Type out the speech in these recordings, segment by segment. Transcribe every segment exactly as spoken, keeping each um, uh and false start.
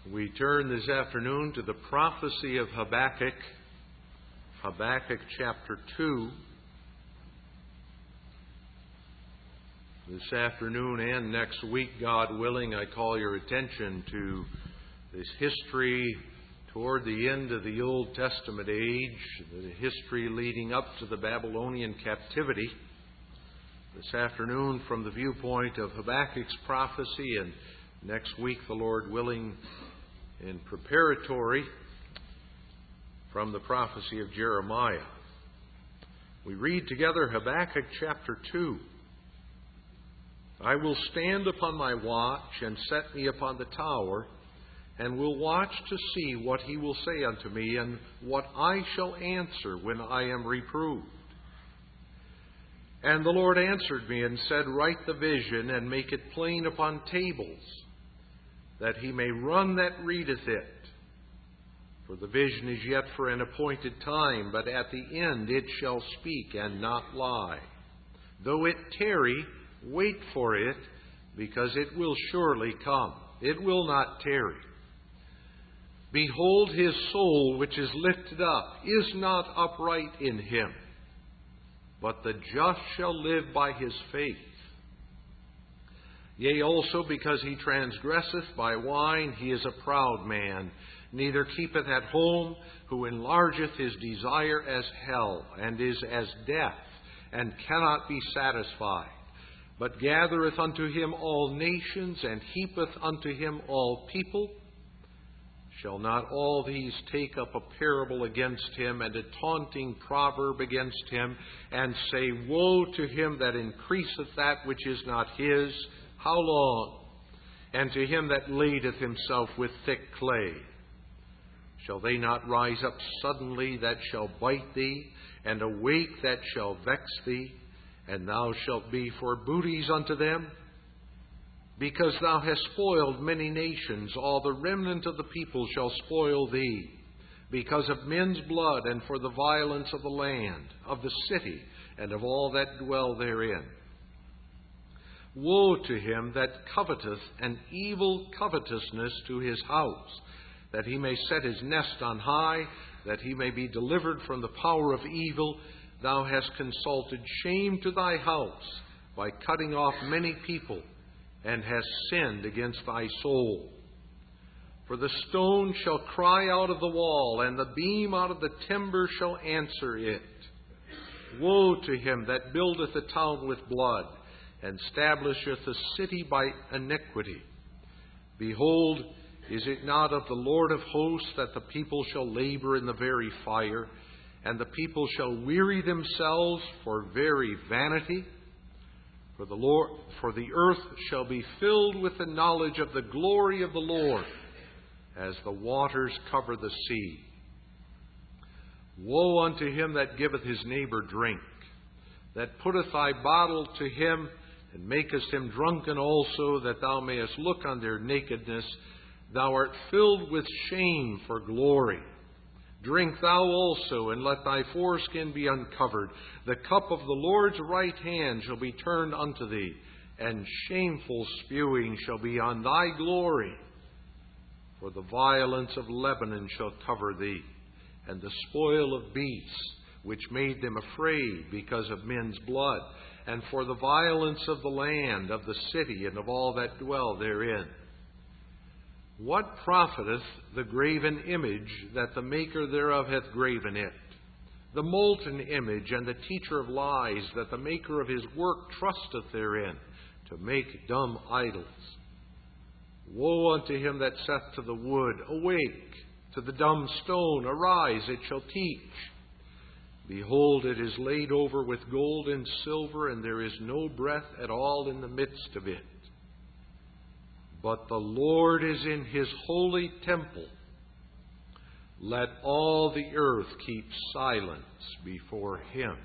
We turn this afternoon to the prophecy of Habakkuk, Habakkuk chapter two. This afternoon and next week, God willing, I call your attention to this history toward the end of the Old Testament age, the history leading up to the Babylonian captivity. This afternoon from the viewpoint of Habakkuk's prophecy, and next week, the Lord willing, in preparatory from the prophecy of Jeremiah. We read together Habakkuk chapter two. I will stand upon my watch and set me upon the tower, and will watch to see what he will say unto me, and what I shall answer when I am reproved. And the Lord answered me and said, Write the vision, and make it plain upon tables, that he may run that readeth it. For the vision is yet for an appointed time, but at the end it shall speak and not lie. Though it tarry, wait for it, because it will surely come. It will not tarry. Behold, his soul which is lifted up is not upright in him, but the just shall live by his faith. Yea, also because he transgresseth by wine, he is a proud man, neither keepeth at home, who enlargeth his desire as hell, and is as death, and cannot be satisfied, but gathereth unto him all nations, and heapeth unto him all people. Shall not all these take up a parable against him, and a taunting proverb against him, and say, Woe to him that increaseth that which is not his? How long? And to him that ladeth himself with thick clay. Shall they not rise up suddenly that shall bite thee, and awake that shall vex thee, and thou shalt be for booties unto them? Because thou hast spoiled many nations, all the remnant of the people shall spoil thee, because of men's blood, and for the violence of the land, of the city, and of all that dwell therein. Woe to him that coveteth an evil covetousness to his house, that he may set his nest on high, that he may be delivered from the power of evil. Thou hast consulted shame to thy house by cutting off many people, and hast sinned against thy soul. For the stone shall cry out of the wall, and the beam out of the timber shall answer it. Woe to him that buildeth a town with blood, and establisheth a city by iniquity. Behold, is it not of the Lord of hosts that the people shall labor in the very fire, and the people shall weary themselves for very vanity? For the Lord, for the earth shall be filled with the knowledge of the glory of the Lord, as the waters cover the sea. Woe unto him that giveth his neighbor drink, that putteth thy bottle to him, and makest him drunken also, that thou mayest look on their nakedness. Thou art filled with shame for glory. Drink thou also, and let thy foreskin be uncovered. The cup of the Lord's right hand shall be turned unto thee, and shameful spewing shall be on thy glory. For the violence of Lebanon shall cover thee, and the spoil of beasts, which made them afraid because of men's blood, and for the violence of the land, of the city, and of all that dwell therein. What profiteth the graven image, that the maker thereof hath graven it? The molten image, and the teacher of lies, that the maker of his work trusteth therein, to make dumb idols. Woe unto him that saith to the wood, Awake! To the dumb stone, Arise, it shall teach. Behold, it is laid over with gold and silver, and there is no breath at all in the midst of it. But the Lord is in his holy temple. Let all the earth keep silence before him.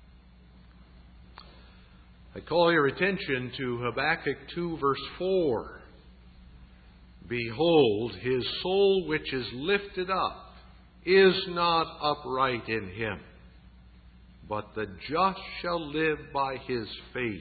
I call your attention to Habakkuk two, verse four. Behold, his soul which is lifted up is not upright in him, but the just shall live by his faith.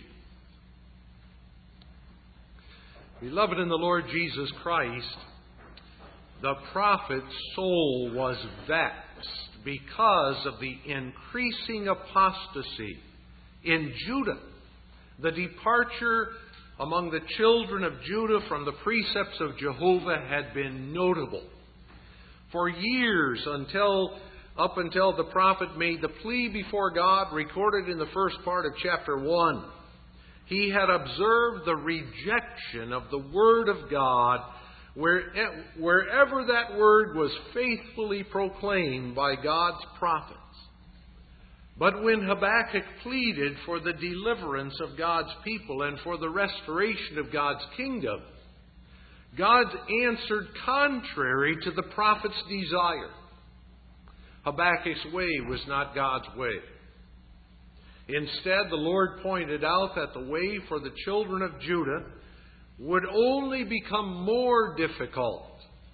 Beloved in the Lord Jesus Christ, the prophet's soul was vexed because of the increasing apostasy in Judah. The departure among the children of Judah from the precepts of Jehovah had been notable. For years, until up until the prophet made the plea before God, recorded in the first part of chapter one, he had observed the rejection of the Word of God wherever that Word was faithfully proclaimed by God's prophets. But when Habakkuk pleaded for the deliverance of God's people and for the restoration of God's kingdom, God answered contrary to the prophet's desire. Habakkuk's way was not God's way. Instead, the Lord pointed out that the way for the children of Judah would only become more difficult.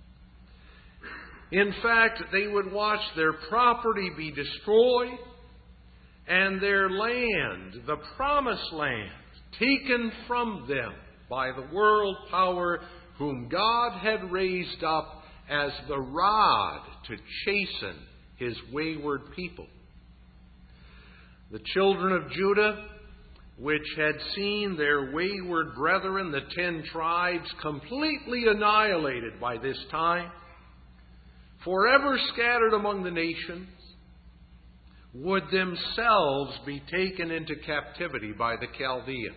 In fact, they would watch their property be destroyed and their land, the promised land, taken from them by the world power whom God had raised up as the rod to chasten His wayward people. The children of Judah, which had seen their wayward brethren, the ten tribes, completely annihilated by this time, forever scattered among the nations, would themselves be taken into captivity by the Chaldeans.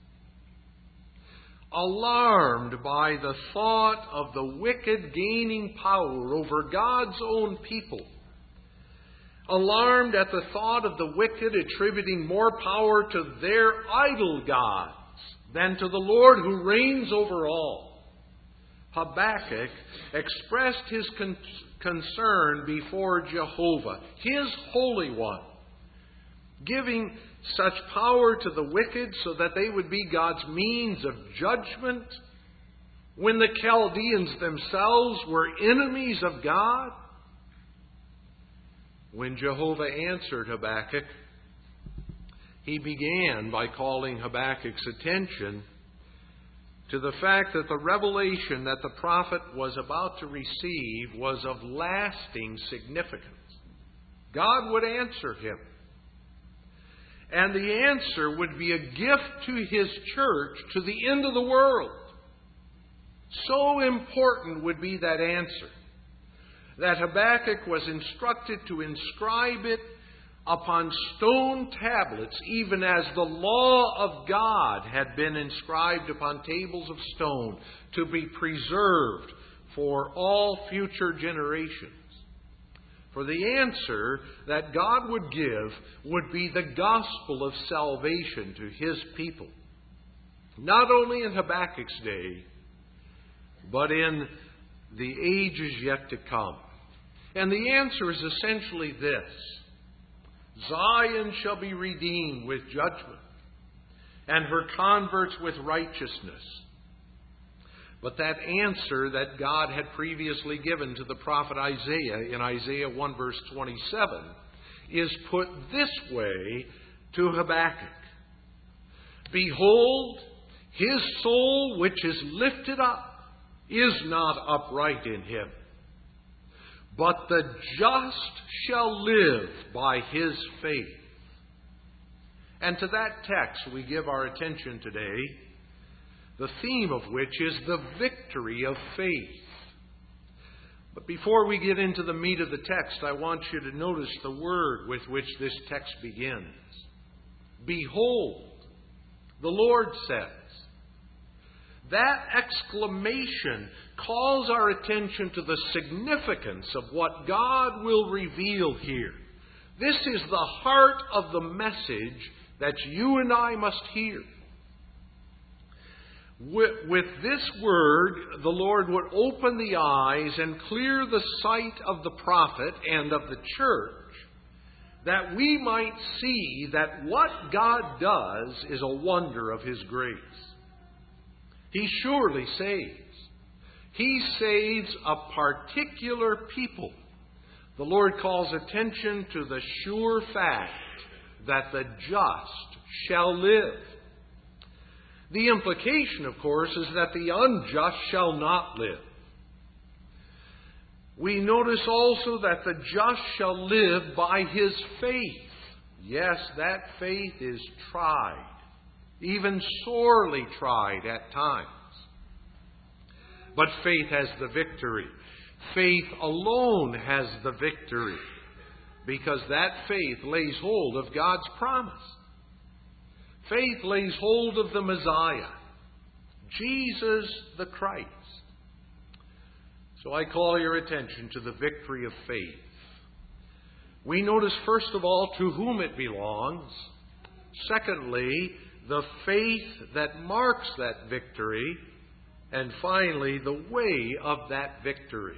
Alarmed by the thought of the wicked gaining power over God's own people, alarmed at the thought of the wicked attributing more power to their idol gods than to the Lord who reigns over all, Habakkuk expressed his con- concern before Jehovah, His Holy One, giving such power to the wicked so that they would be God's means of judgment when the Chaldeans themselves were enemies of God. When Jehovah answered Habakkuk, He began by calling Habakkuk's attention to the fact that the revelation that the prophet was about to receive was of lasting significance. God would answer him. And the answer would be a gift to His church to the end of the world. So important would be that answer that Habakkuk was instructed to inscribe it upon stone tablets, even as the law of God had been inscribed upon tables of stone, to be preserved for all future generations. For the answer that God would give would be the gospel of salvation to His people, not only in Habakkuk's day, but in the ages yet to come. And the answer is essentially this: Zion shall be redeemed with judgment, and her converts with righteousness. But that answer that God had previously given to the prophet Isaiah in Isaiah one verse twenty-seven is put this way to Habakkuk: Behold, his soul which is lifted up is not upright in him, but the just shall live by his faith. And to that text we give our attention today, the theme of which is the victory of faith. But before we get into the meat of the text, I want you to notice the word with which this text begins. Behold, the Lord says. That exclamation calls our attention to the significance of what God will reveal here. This is the heart of the message that you and I must hear. With, with this word, the Lord would open the eyes and clear the sight of the prophet and of the church, that we might see that what God does is a wonder of His grace. He surely saves. He saves a particular people. The Lord calls attention to the sure fact that the just shall live. The implication, of course, is that the unjust shall not live. We notice also that the just shall live by his faith. Yes, that faith is tried, even sorely tried at times. But faith has the victory. Faith alone has the victory, because that faith lays hold of God's promise. Faith lays hold of the Messiah, Jesus the Christ. So I call your attention to the victory of faith. We notice, first of all, to whom it belongs. Secondly, the faith that marks that victory. And finally, the way of that victory.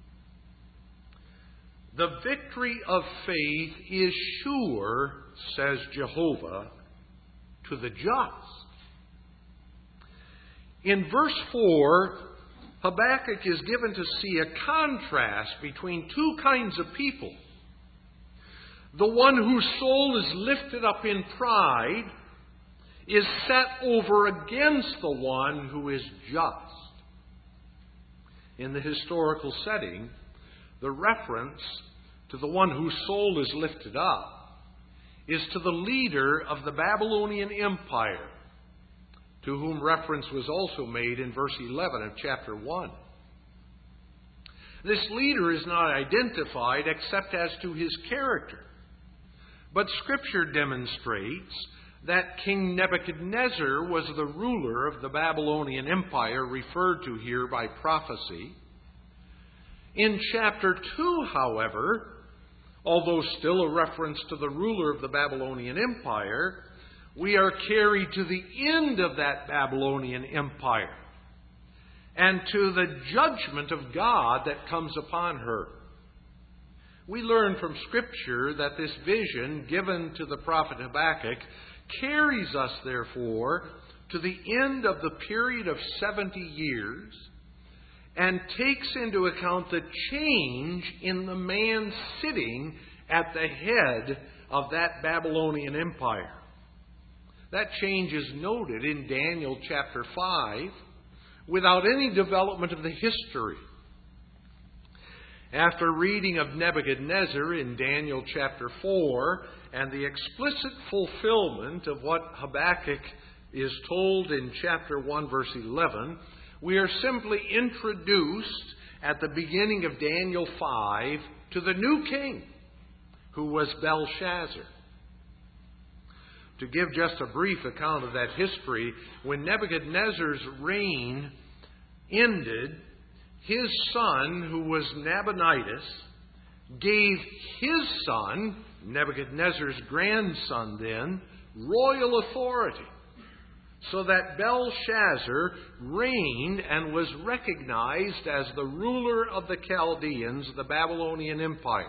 The victory of faith is sure, says Jehovah, to the just. In verse four, Habakkuk is given to see a contrast between two kinds of people. The one whose soul is lifted up in pride is set over against the one who is just. In the historical setting, the reference to the one whose soul is lifted up is to the leader of the Babylonian Empire, to whom reference was also made in verse eleven of chapter one. This leader is not identified except as to his character. But Scripture demonstrates that King Nebuchadnezzar was the ruler of the Babylonian Empire referred to here by prophecy. In chapter two, however, although still a reference to the ruler of the Babylonian Empire, we are carried to the end of that Babylonian Empire and to the judgment of God that comes upon her. We learn from Scripture that this vision given to the prophet Habakkuk carries us, therefore, to the end of the period of seventy years and takes into account the change in the man sitting at the head of that Babylonian Empire. That change is noted in Daniel chapter five without any development of the history. After reading of Nebuchadnezzar in Daniel chapter four and the explicit fulfillment of what Habakkuk is told in chapter one, verse eleven, we are simply introduced at the beginning of Daniel five to the new king, who was Belshazzar. To give just a brief account of that history, when Nebuchadnezzar's reign ended, his son, who was Nabonidus, gave his son, Nebuchadnezzar's grandson then, royal authority, so that Belshazzar reigned and was recognized as the ruler of the Chaldeans, the Babylonian Empire.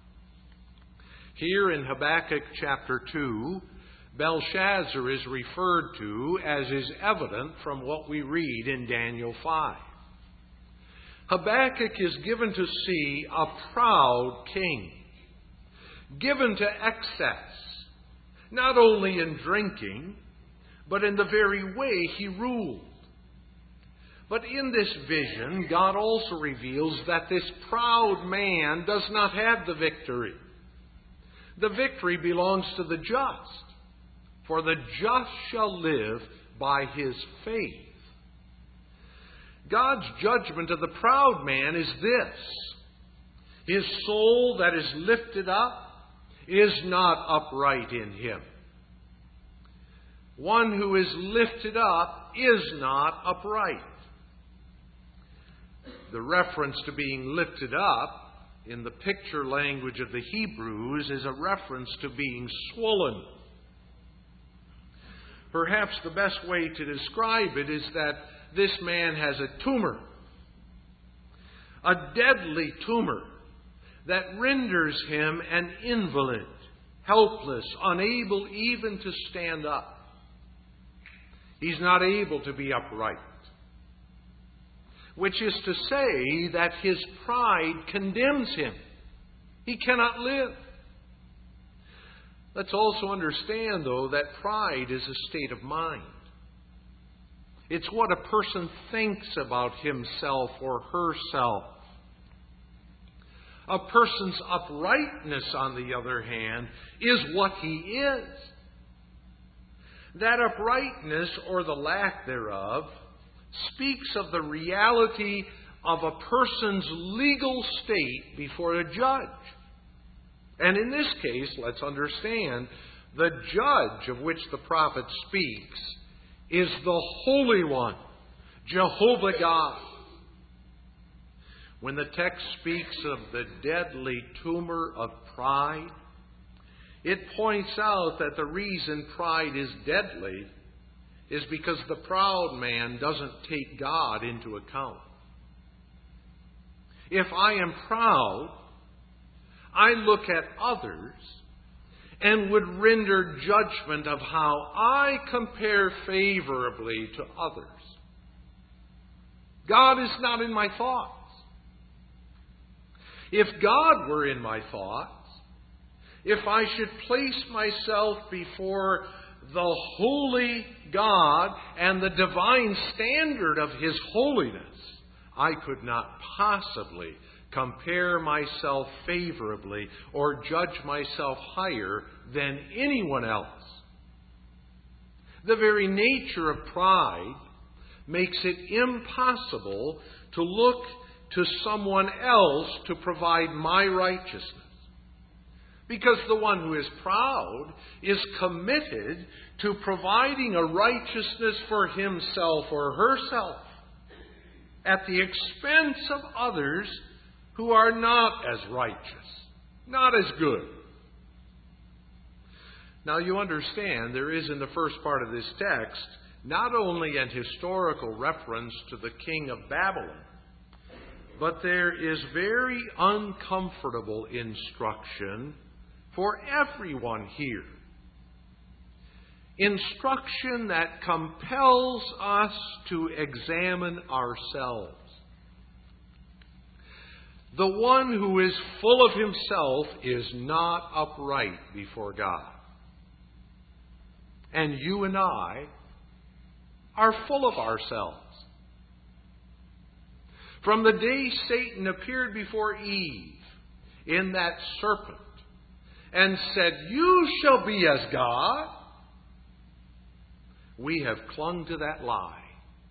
Here in Habakkuk chapter two, Belshazzar is referred to, as is evident from what we read in Daniel five. Habakkuk is given to see a proud king, given to excess, not only in drinking, but in the very way he ruled. But in this vision, God also reveals that this proud man does not have the victory. The victory belongs to the just, for the just shall live by his faith. God's judgment of the proud man is this: his soul that is lifted up is not upright in him. One who is lifted up is not upright. The reference to being lifted up in the picture language of the Hebrews is a reference to being swollen. Perhaps the best way to describe it is that this man has a tumor, a deadly tumor that renders him an invalid, helpless, unable even to stand up. He's not able to be upright, which is to say that his pride condemns him. He cannot live. Let's also understand, though, that pride is a state of mind. It's what a person thinks about himself or herself. A person's uprightness, on the other hand, is what he is. That uprightness, or the lack thereof, speaks of the reality of a person's legal state before a judge. And in this case, let's understand, the judge of which the prophet speaks is the Holy One, Jehovah God. When the text speaks of the deadly tumor of pride, it points out that the reason pride is deadly is because the proud man doesn't take God into account. If I am proud, I look at others and would render judgment of how I compare favorably to others. God is not in my thoughts. If God were in my thoughts, if I should place myself before the holy God and the divine standard of His holiness, I could not possibly compare myself favorably or judge myself higher than anyone else. The very nature of pride makes it impossible to look to someone else to provide my righteousness. Because the one who is proud is committed to providing a righteousness for himself or herself at the expense of others who are not as righteous, not as good. Now you understand there is in the first part of this text not only an historical reference to the king of Babylon, but there is very uncomfortable instruction for everyone here. Instruction that compels us to examine ourselves. The one who is full of himself is not upright before God. And you and I are full of ourselves. From the day Satan appeared before Eve in that serpent and said, "You shall be as God," we have clung to that lie.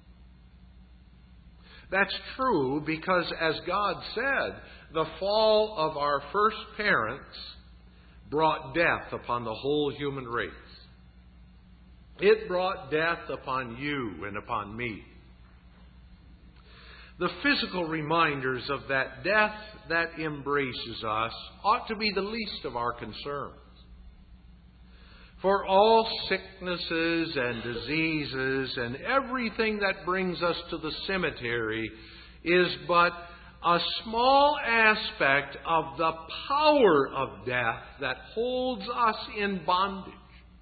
That's true because, as God said, the fall of our first parents brought death upon the whole human race. It brought death upon you and upon me. The physical reminders of that death that embraces us ought to be the least of our concerns. For all sicknesses and diseases and everything that brings us to the cemetery is but a small aspect of the power of death that holds us in bondage.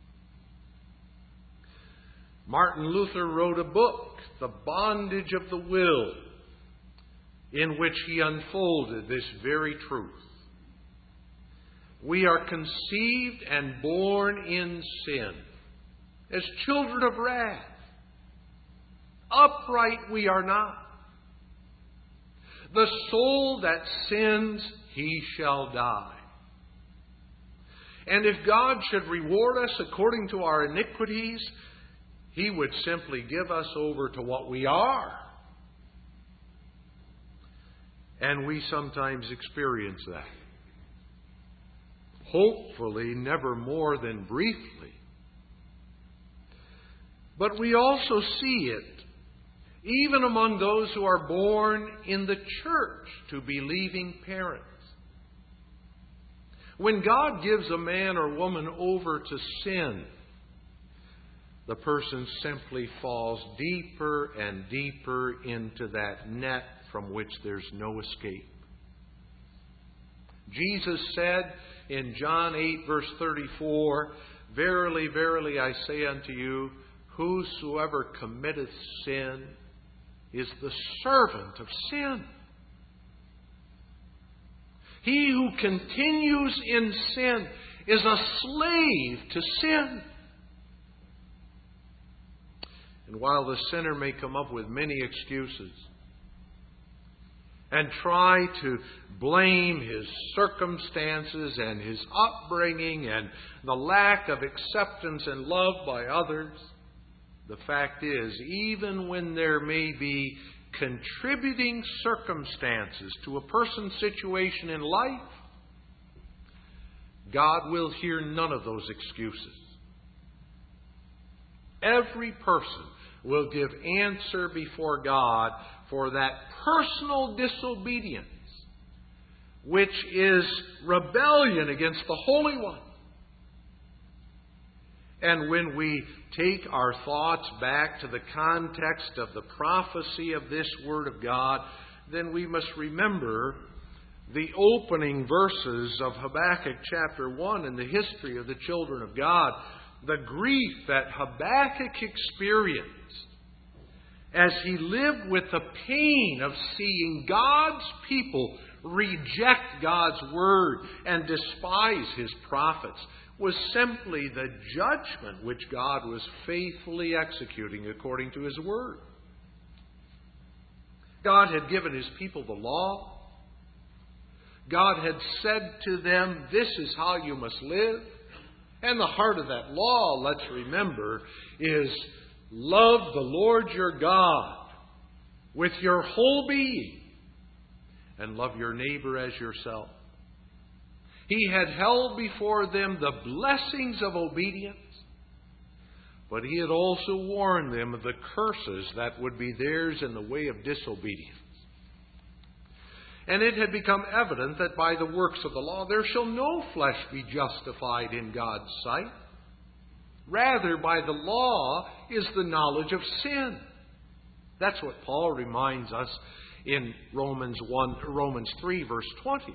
Martin Luther wrote a book, The Bondage of the Will, in which he unfolded this very truth. We are conceived and born in sin, as children of wrath. Upright we are not. The soul that sins, he shall die. And if God should reward us according to our iniquities, He would simply give us over to what we are. And we sometimes experience that. Hopefully, never more than briefly. But we also see it, even among those who are born in the church to believing parents. When God gives a man or woman over to sin, the person simply falls deeper and deeper into that net from which there's no escape. Jesus said in John eight, verse thirty-four, "Verily, verily, I say unto you, whosoever committeth sin is the servant of sin." He who continues in sin is a slave to sin. And while the sinner may come up with many excuses, and try to blame his circumstances and his upbringing and the lack of acceptance and love by others. The fact is, even when there may be contributing circumstances to a person's situation in life, God will hear none of those excuses. Every person will give answer before God for that personal disobedience, which is rebellion against the Holy One. And when we take our thoughts back to the context of the prophecy of this Word of God, then we must remember the opening verses of Habakkuk chapter one and the history of the children of God, the grief that Habakkuk experienced as he lived with the pain of seeing God's people reject God's Word and despise His prophets, was simply the judgment which God was faithfully executing according to His Word. God had given His people the law. God had said to them, this is how you must live. And the heart of that law, let's remember, is love the Lord your God with your whole being and love your neighbor as yourself. He had held before them the blessings of obedience, but He had also warned them of the curses that would be theirs in the way of disobedience. And it had become evident that by the works of the law there shall no flesh be justified in God's sight. Rather, by the law is the knowledge of sin. That's what Paul reminds us in Romans one, Romans three, verse twenty.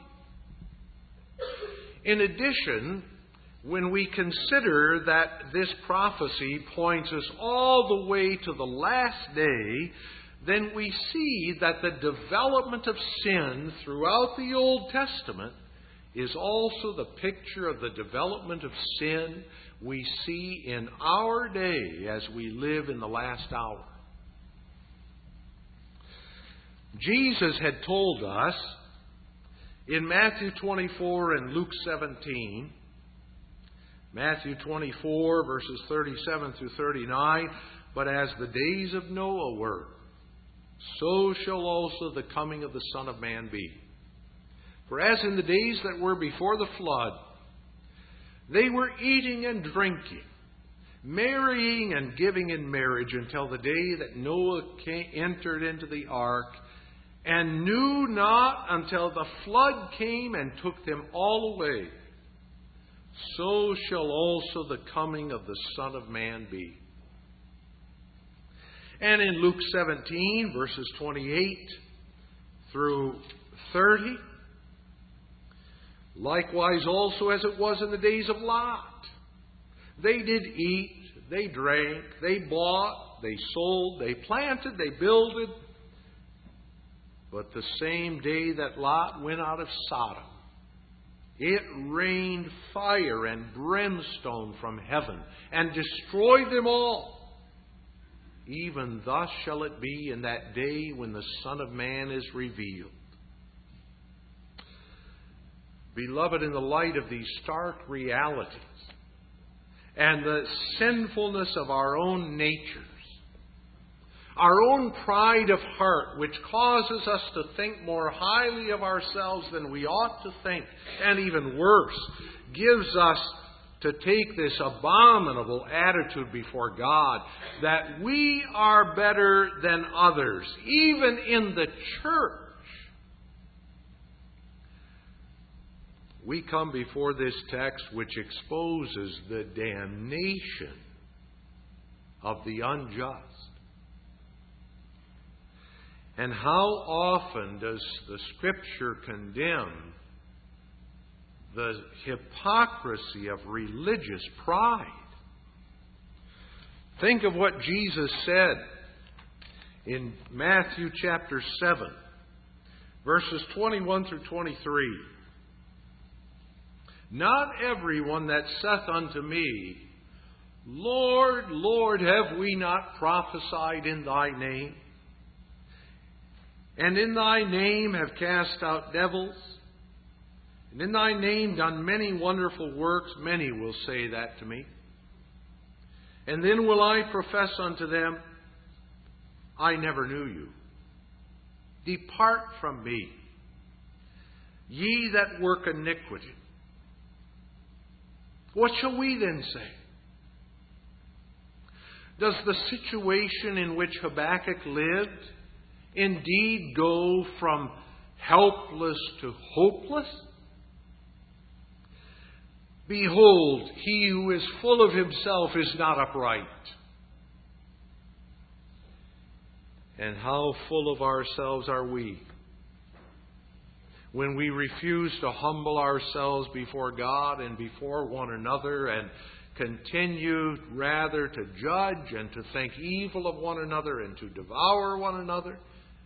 In addition, when we consider that this prophecy points us all the way to the last day, then we see that the development of sin throughout the Old Testament is also the picture of the development of sin we see in our day as we live in the last hour. Jesus had told us in Matthew twenty-four and Luke seventeen, Matthew twenty-four, verses thirty-seven through thirty-nine, but as the days of Noah were, so shall also the coming of the Son of Man be. For as in the days that were before the flood, they were eating and drinking, marrying and giving in marriage until the day that Noah came, entered into the ark, and knew not until the flood came and took them all away. So shall also the coming of the Son of Man be. And in Luke seventeen, verses twenty-eight through thirty, likewise also as it was in the days of Lot. They did eat, they drank, they bought, they sold, they planted, they builded. But the same day that Lot went out of Sodom, it rained fire and brimstone from heaven and destroyed them all. Even thus shall it be in that day when the Son of Man is revealed. Beloved, in the light of these stark realities and the sinfulness of our own natures, our own pride of heart, which causes us to think more highly of ourselves than we ought to think, and even worse, gives us to take this abominable attitude before God that we are better than others, even in the church. We come before this text which exposes the damnation of the unjust. And how often does the Scripture condemn the hypocrisy of religious pride? Think of what Jesus said in Matthew chapter seven, verses twenty-one through twenty-three. Not everyone that saith unto me, Lord, Lord, have we not prophesied in thy name? and in thy name have cast out devils, and in thy name done many wonderful works. Many will say that to me. And then will I profess unto them, I never knew you. Depart from me, ye that work iniquity. What shall we then say? Does the situation in which Habakkuk lived indeed go from helpless to hopeless? Behold, he who is full of himself is not upright. And how full of ourselves are we when we refuse to humble ourselves before God and before one another, and continue rather to judge and to think evil of one another and to devour one another.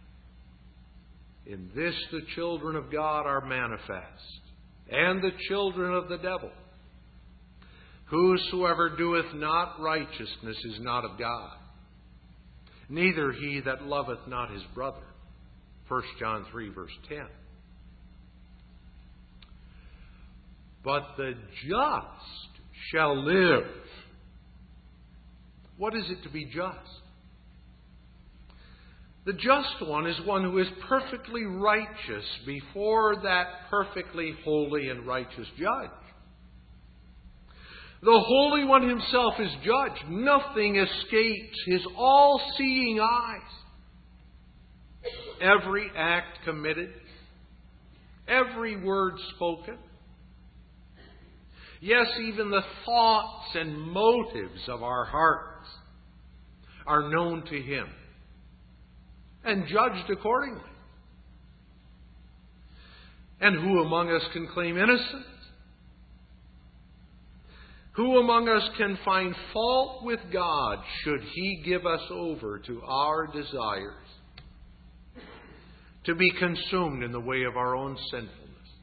In this the children of God are manifest, and the children of the devil. Whosoever doeth not righteousness is not of God, neither he that loveth not his brother. First John three, verse ten. But the just shall live. What is it to be just? The just one is one who is perfectly righteous before that perfectly holy and righteous judge. The Holy One himself is judge. Nothing escapes his all-seeing eyes. Every act committed, every word spoken, yes, even the thoughts and motives of our hearts are known to him and judged accordingly. And who among us can claim innocence? Who among us can find fault with God should he give us over to our desires to be consumed in the way of our own sinfulness?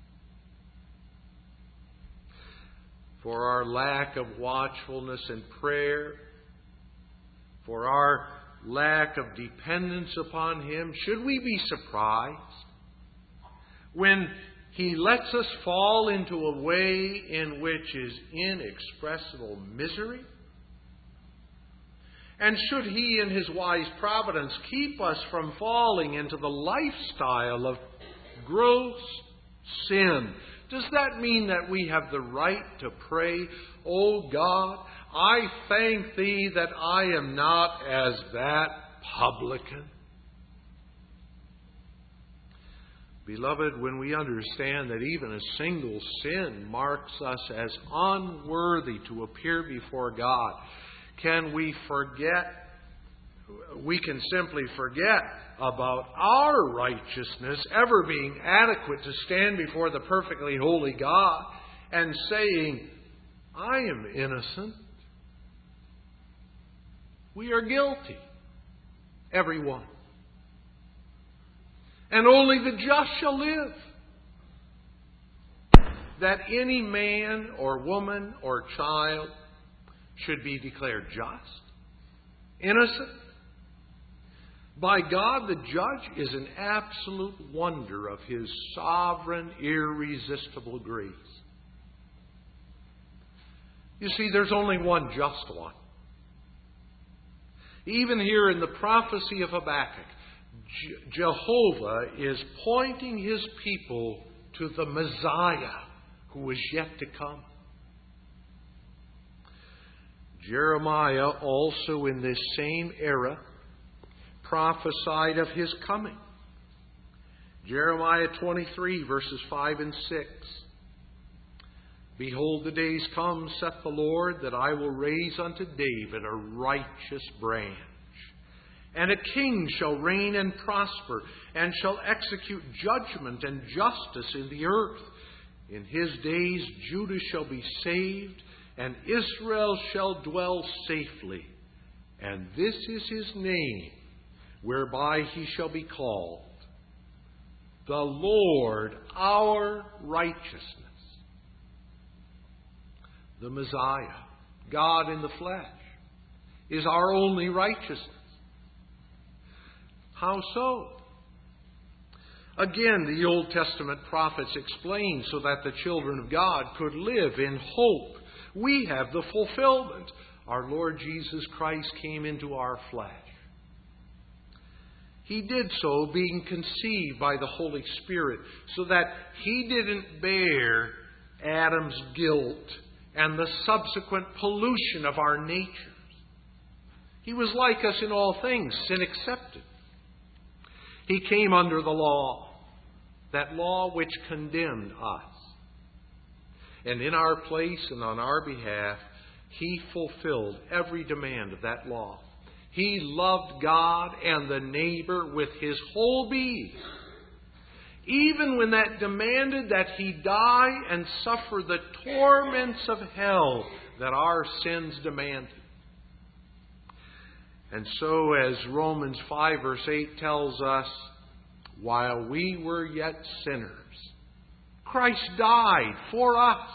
For our lack of watchfulness and prayer, for our lack of dependence upon him, should we be surprised when he lets us fall into a way in which is inexpressible misery? And should he in his wise providence keep us from falling into the lifestyle of gross sin, does that mean that we have the right to pray, "O God, I thank thee that I am not as that publican"? Beloved, when we understand that even a single sin marks us as unworthy to appear before God, can we forget, we can simply forget about our righteousness ever being adequate to stand before the perfectly holy God and saying, "I am innocent"? We are guilty, every one. And only the just shall live. That any man or woman or child should be declared just, innocent, by God the judge, is an absolute wonder of his sovereign, irresistible grace. You see, there's only one just one. Even here in the prophecy of Habakkuk, Jehovah is pointing his people to the Messiah who is yet to come. Jeremiah also in this same era prophesied of his coming. Jeremiah twenty-three, verses five and six. "Behold, the days come, saith the Lord, that I will raise unto David a righteous branch. And a king shall reign and prosper, and shall execute judgment and justice in the earth. In his days Judah shall be saved, and Israel shall dwell safely. And this is his name, whereby he shall be called, the Lord our righteousness." The Messiah, God in the flesh, is our only righteousness. How so? Again, the Old Testament prophets explained so that the children of God could live in hope. We have the fulfillment. Our Lord Jesus Christ came into our flesh. He did so being conceived by the Holy Spirit so that He didn't bear Adam's guilt and the subsequent pollution of our natures. He was like us in all things, sin accepted. He came under the law, that law which condemned us. And in our place and on our behalf, He fulfilled every demand of that law. He loved God and the neighbor with His whole being, even when that demanded that He die and suffer the torments of hell that our sins demanded. And so, as Romans five verse eight tells us, while we were yet sinners, Christ died for us.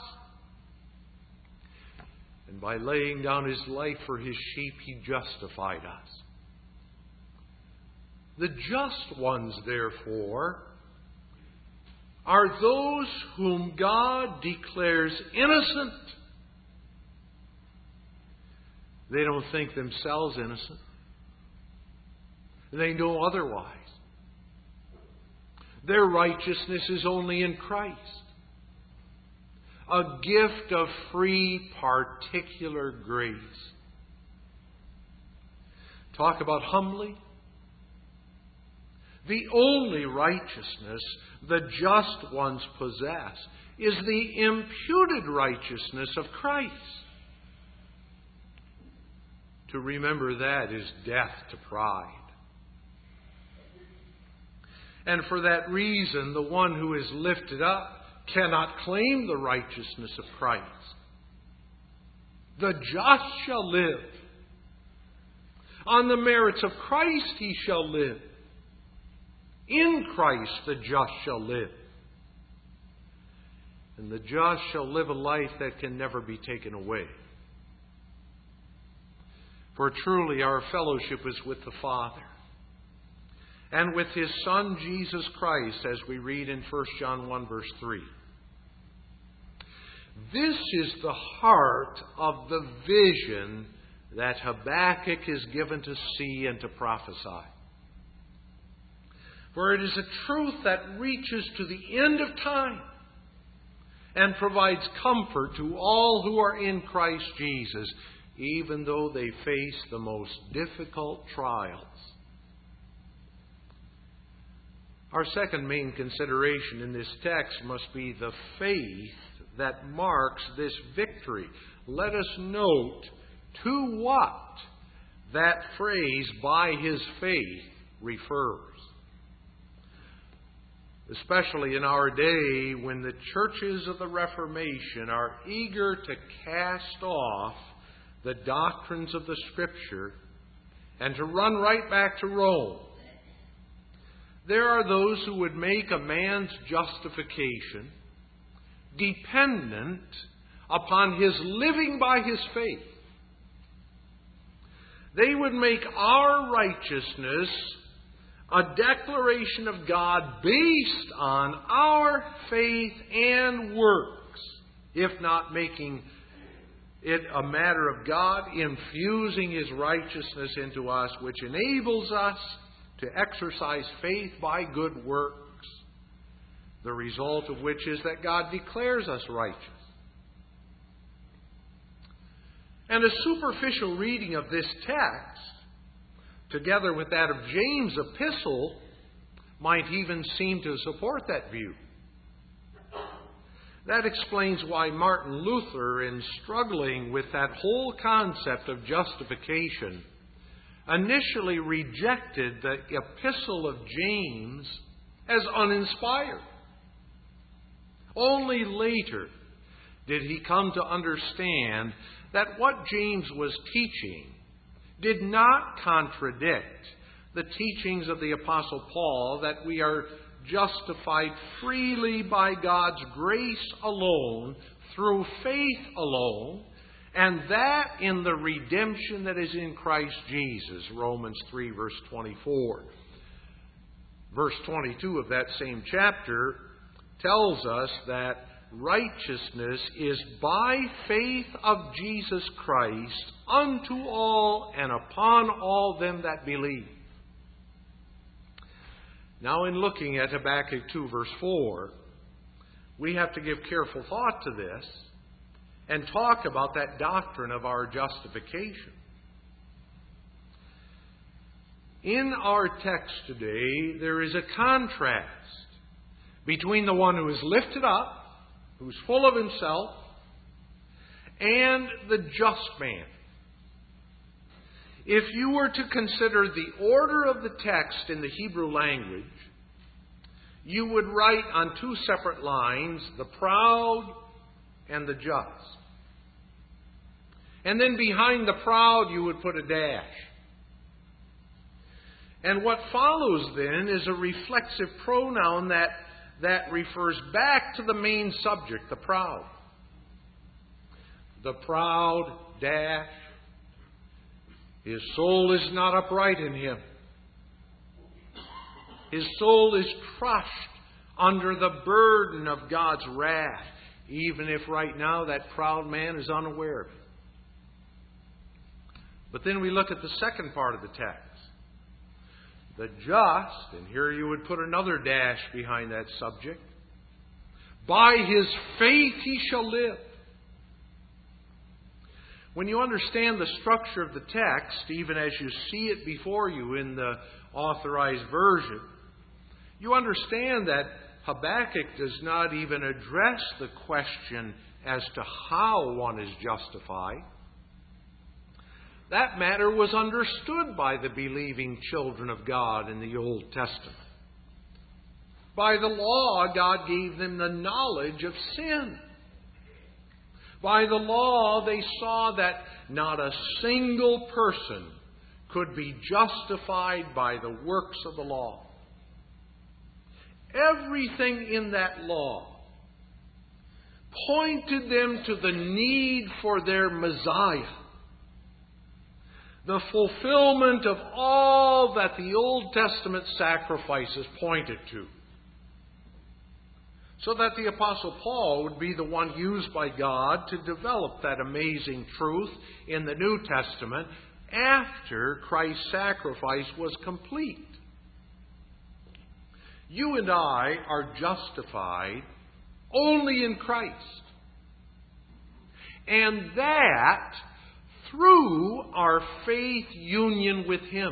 And by laying down His life for His sheep, He justified us. The just ones, therefore, are those whom God declares innocent. They don't think themselves innocent. They know otherwise. Their righteousness is only in Christ. A gift of free, particular grace. Talk about humbly. The only righteousness the just ones possess is the imputed righteousness of Christ. To remember that is death to pride. And for that reason, the one who is lifted up cannot claim the righteousness of Christ. The just shall live. On the merits of Christ he shall live. In Christ the just shall live. And the just shall live a life that can never be taken away. For truly our fellowship is with the Father and with His Son Jesus Christ, as we read in First John one verse three. This is the heart of the vision that Habakkuk is given to see and to prophesy. For it is a truth that reaches to the end of time and provides comfort to all who are in Christ Jesus, even though they face the most difficult trials. Our second main consideration in this text must be the faith that marks this victory. Let us note to what that phrase, by his faith, refers. Especially in our day when the churches of the Reformation are eager to cast off the doctrines of the Scripture and to run right back to Rome. There are those who would make a man's justification dependent upon his living by his faith. They would make our righteousness a declaration of God based on our faith and works, if not making it a matter of God infusing His righteousness into us, which enables us to exercise faith by good works, the result of which is that God declares us righteous. And a superficial reading of this text, together with that of James' epistle, might even seem to support that view. That explains why Martin Luther, in struggling with that whole concept of justification, initially rejected the epistle of James as uninspired. Only later did he come to understand that what James was teaching did not contradict the teachings of the Apostle Paul that we are justified freely by God's grace alone, through faith alone, and that in the redemption that is in Christ Jesus, Romans three verse twenty-four. verse twenty-two of that same chapter tells us that righteousness is by faith of Jesus Christ unto all and upon all them that believe. Now, in looking at Habakkuk two, verse four, we have to give careful thought to this and talk about that doctrine of our justification. In our text today, there is a contrast between the one who is lifted up, who's full of himself, and the just man. If you were to consider the order of the text in the Hebrew language, you would write on two separate lines, the proud and the just. And then behind the proud, you would put a dash. And what follows then is a reflexive pronoun that, that refers back to the main subject, the proud. The proud, dash. His soul is not upright in him. His soul is crushed under the burden of God's wrath, even if right now that proud man is unaware of it. But then we look at the second part of the text. The just, and here you would put another dash behind that subject. By his faith he shall live. When you understand the structure of the text, even as you see it before you in the authorized version, you understand that Habakkuk does not even address the question as to how one is justified. That matter was understood by the believing children of God in the Old Testament. By the law, God gave them the knowledge of sin. By the law, they saw that not a single person could be justified by the works of the law. Everything in that law pointed them to the need for their Messiah, the fulfillment of all that the Old Testament sacrifices pointed to. So that the Apostle Paul would be the one used by God to develop that amazing truth in the New Testament after Christ's sacrifice was complete. You and I are justified only in Christ. And that through our faith union with Him.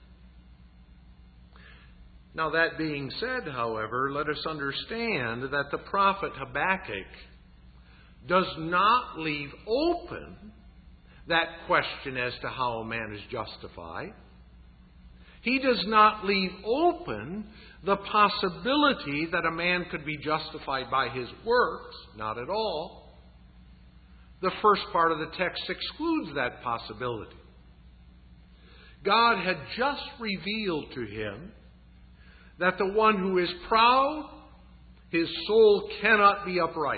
Now, that being said, however, let us understand that the prophet Habakkuk does not leave open that question as to how a man is justified. He does not leave open the possibility that a man could be justified by his works. Not at all. The first part of the text excludes that possibility. God had just revealed to him that the one who is proud, his soul cannot be upright.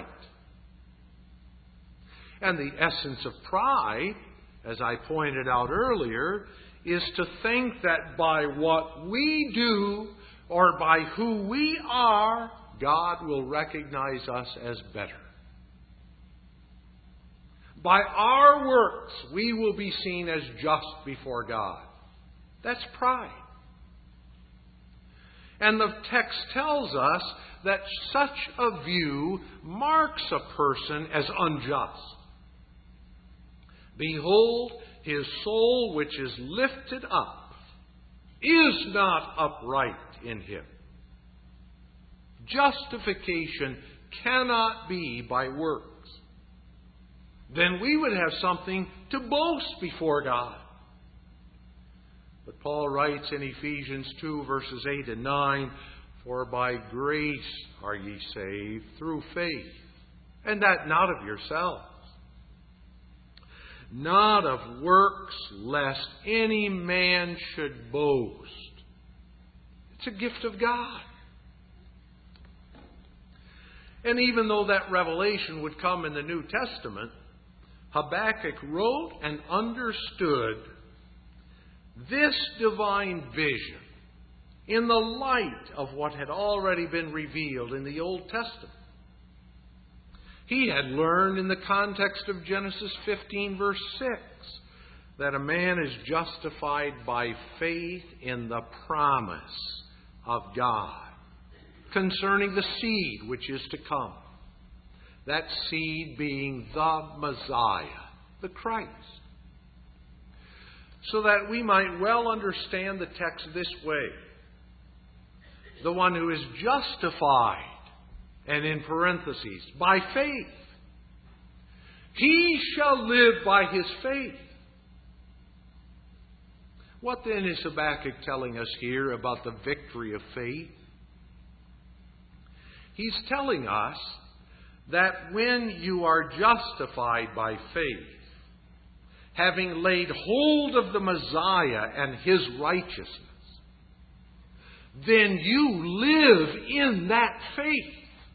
And the essence of pride, as I pointed out earlier, is to think that by what we do or by who we are, God will recognize us as better. By our works, we will be seen as just before God. That's pride. And the text tells us that such a view marks a person as unjust. Behold, his soul which is lifted up is not upright in him. Justification cannot be by works. Then we would have something to boast before God. But Paul writes in Ephesians two, verses eight and nine, "For by grace are ye saved through faith, and that not of yourselves, not of works, lest any man should boast." It's a gift of God. And even though that revelation would come in the New Testament, Habakkuk wrote and understood this divine vision in the light of what had already been revealed in the Old Testament. He had learned in the context of Genesis fifteen, verse six, that a man is justified by faith in the promise of God concerning the seed which is to come. That seed being the Messiah, the Christ. So that we might well understand the text this way. The one who is justified, and in parentheses, by faith. He shall live by his faith. What then is Habakkuk telling us here about the victory of faith? He's telling us that when you are justified by faith, having laid hold of the Messiah and his righteousness, then you live in that faith.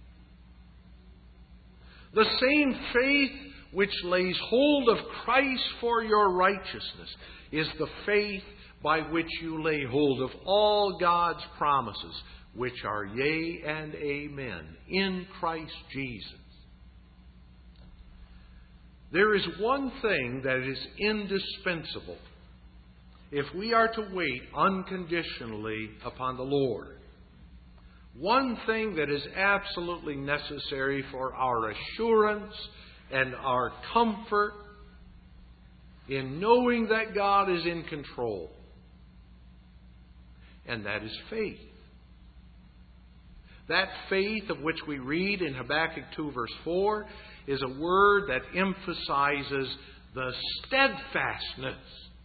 The same faith which lays hold of Christ for your righteousness is the faith by which you lay hold of all God's promises, which are yea and amen in Christ Jesus. There is one thing that is indispensable if we are to wait unconditionally upon the Lord. One thing that is absolutely necessary for our assurance and our comfort in knowing that God is in control. And that is faith. That faith of which we read in Habakkuk two, verse four, is a word that emphasizes the steadfastness,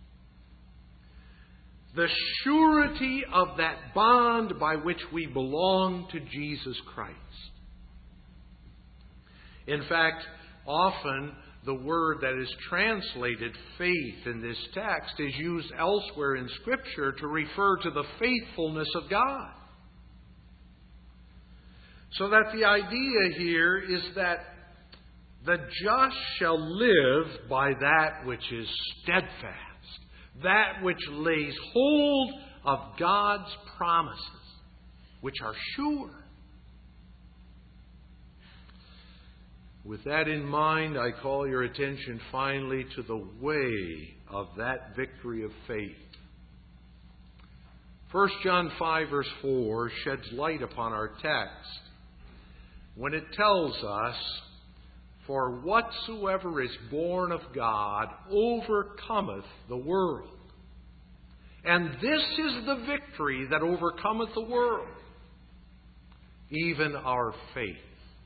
the surety of that bond by which we belong to Jesus Christ. In fact, often the word that is translated faith in this text is used elsewhere in Scripture to refer to the faithfulness of God. So that the idea here is that the just shall live by that which is steadfast, that which lays hold of God's promises, which are sure. With that in mind, I call your attention finally to the way of that victory of faith. First John five, verse four sheds light upon our text when it tells us, "For whatsoever is born of God overcometh the world. And this is the victory that overcometh the world, even our faith."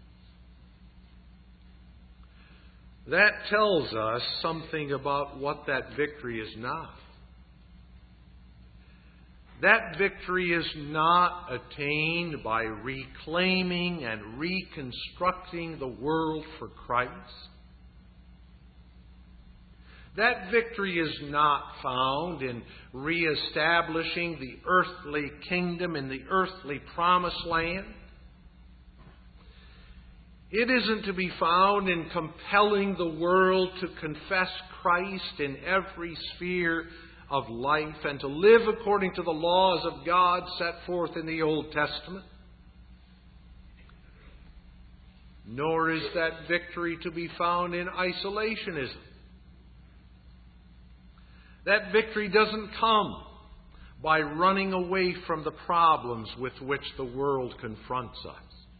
That tells us something about what that victory is not. That victory is not attained by reclaiming and reconstructing the world for Christ. That victory is not found in reestablishing the earthly kingdom in the earthly promised land. It isn't to be found in compelling the world to confess Christ in every sphere of life and to live according to the laws of God set forth in the Old Testament. Nor is that victory to be found in isolationism. That victory doesn't come by running away from the problems with which the world confronts us.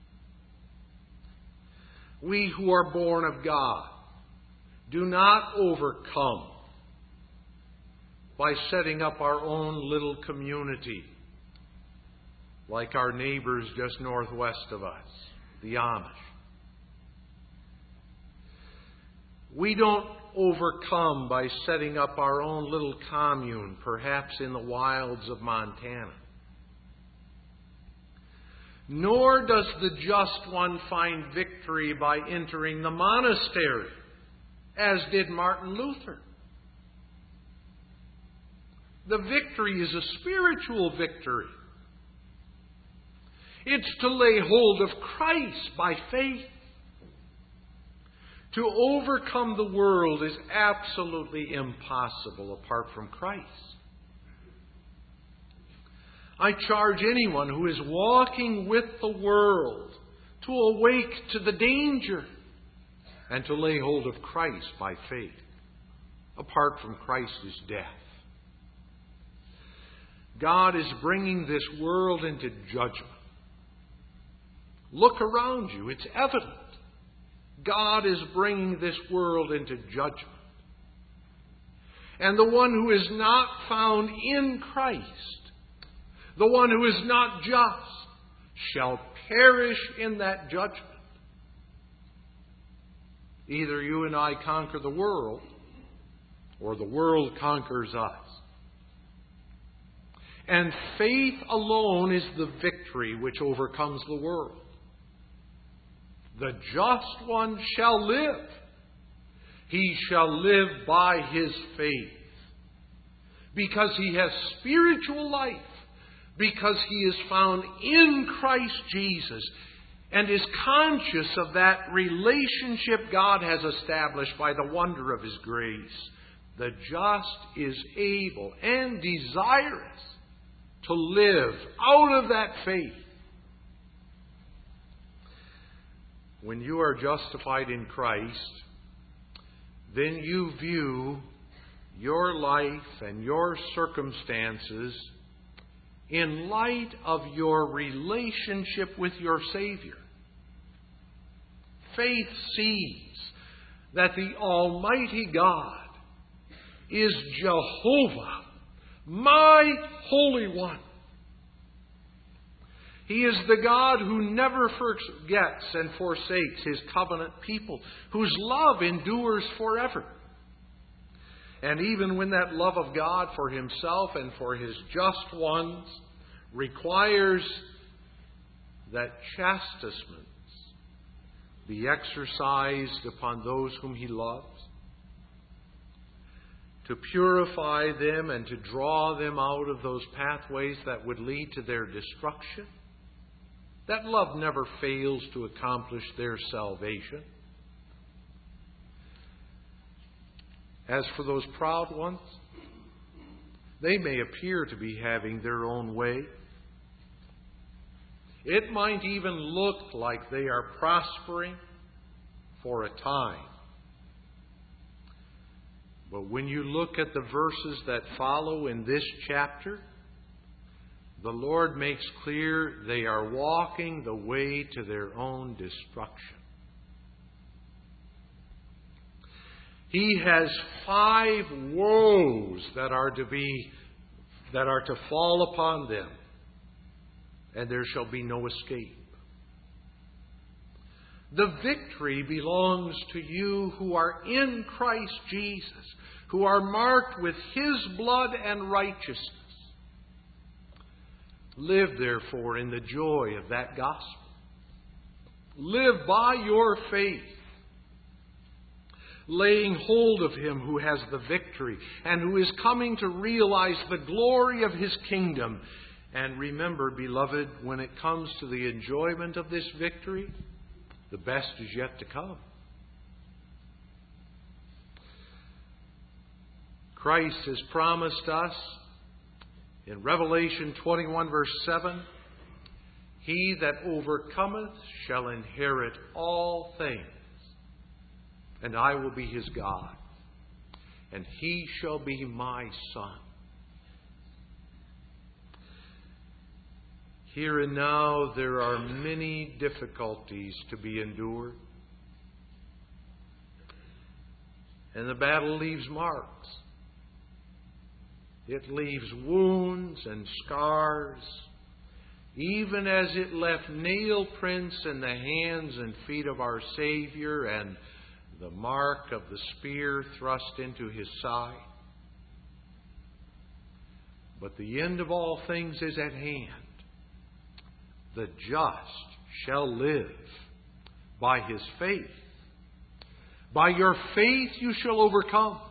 We who are born of God do not overcome by setting up our own little community like our neighbors just northwest of us, the Amish. We don't overcome by setting up our own little commune, perhaps in the wilds of Montana. Nor does the just one find victory by entering the monastery, as did Martin Luther. The victory is a spiritual victory. It's to lay hold of Christ by faith. To overcome the world is absolutely impossible apart from Christ. I charge anyone who is walking with the world to awake to the danger and to lay hold of Christ by faith. Apart from Christ is death. God is bringing this world into judgment. Look around you. It's evident. God is bringing this world into judgment. And the one who is not found in Christ, the one who is not just, shall perish in that judgment. Either you and I conquer the world, or the world conquers us. And faith alone is the victory which overcomes the world. The just one shall live. He shall live by his faith. Because he has spiritual life. Because he is found in Christ Jesus. And is conscious of that relationship God has established by the wonder of his grace. The just is able and desirous to live out of that faith. When you are justified in Christ, then you view your life and your circumstances in light of your relationship with your Savior. Faith sees that the Almighty God is Jehovah, my Holy One. He is the God who never forgets and forsakes his covenant people, whose love endures forever. And even when that love of God for himself and for his just ones requires that chastisements be exercised upon those whom he loves, to purify them and to draw them out of those pathways that would lead to their destruction, that love never fails to accomplish their salvation. As for those proud ones, they may appear to be having their own way. It might even look like they are prospering for a time. But when you look at the verses that follow in this chapter, the Lord makes clear they are walking the way to their own destruction. He has five woes that are to be, that are to fall upon them, and there shall be no escape. The victory belongs to you who are in Christ Jesus, who are marked with his blood and righteousness. Live, therefore, in the joy of that gospel. Live by your faith, laying hold of him who has the victory and who is coming to realize the glory of his kingdom. And remember, beloved, when it comes to the enjoyment of this victory, the best is yet to come. Christ has promised us in Revelation twenty-one, verse seven, he that overcometh shall inherit all things, and I will be his God, and he shall be my son. Here and now there are many difficulties to be endured, and the battle leaves marks. It leaves wounds and scars, even as it left nail prints in the hands and feet of our Savior and the mark of the spear thrust into his side. But the end of all things is at hand. The just shall live by his faith. By your faith you shall overcome.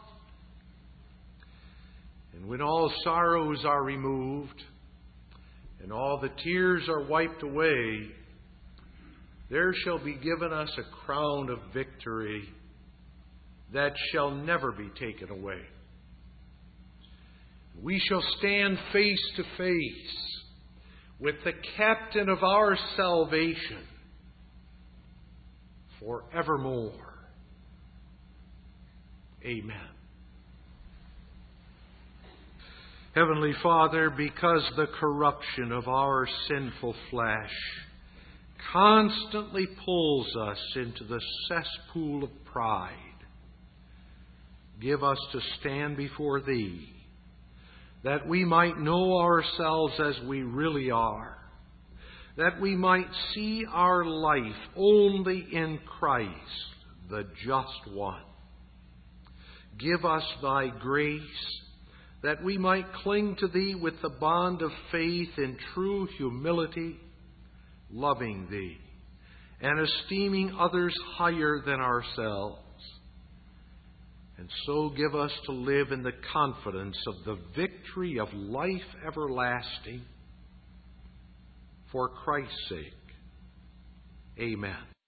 And when all sorrows are removed and all the tears are wiped away, there shall be given us a crown of victory that shall never be taken away. We shall stand face to face with the captain of our salvation forevermore. Amen. Heavenly Father, because the corruption of our sinful flesh constantly pulls us into the cesspool of pride, give us to stand before Thee, that we might know ourselves as we really are, that we might see our life only in Christ, the just one. Give us Thy grace, that we might cling to Thee with the bond of faith in true humility, loving Thee, and esteeming others higher than ourselves. And so give us to live in the confidence of the victory of life everlasting. For Christ's sake. Amen.